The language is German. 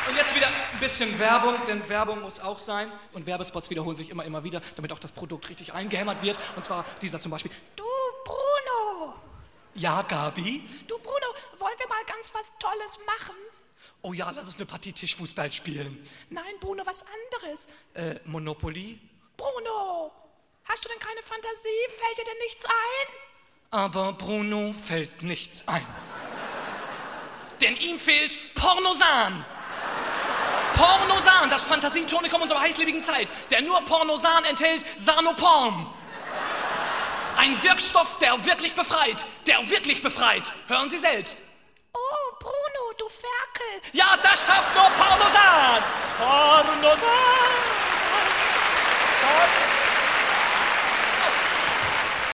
Und jetzt wieder ein bisschen Werbung, denn Werbung muss auch sein. Und Werbespots wiederholen sich immer wieder, damit auch das Produkt richtig eingehämmert wird. Und zwar dieser zum Beispiel. Du, Bruno. Ja, Gabi? Du, Bruno, wollen wir mal ganz was Tolles machen? Oh ja, lass uns eine Partie Tischfußball spielen. Nein, Bruno, was anderes. Monopoly? Bruno, hast du denn keine Fantasie? Fällt dir denn nichts ein? Aber Bruno fällt nichts ein. Denn ihm fehlt Pornosan. Pornosan, das Fantasietonikum unserer heißlebigen Zeit. Denn nur Pornosan enthält Sanoporn. Ein Wirkstoff, der wirklich befreit. Der wirklich befreit. Hören Sie selbst. Oh, Bruno, du Ferkel. Ja, das schafft nur Pornosan. Pornosan.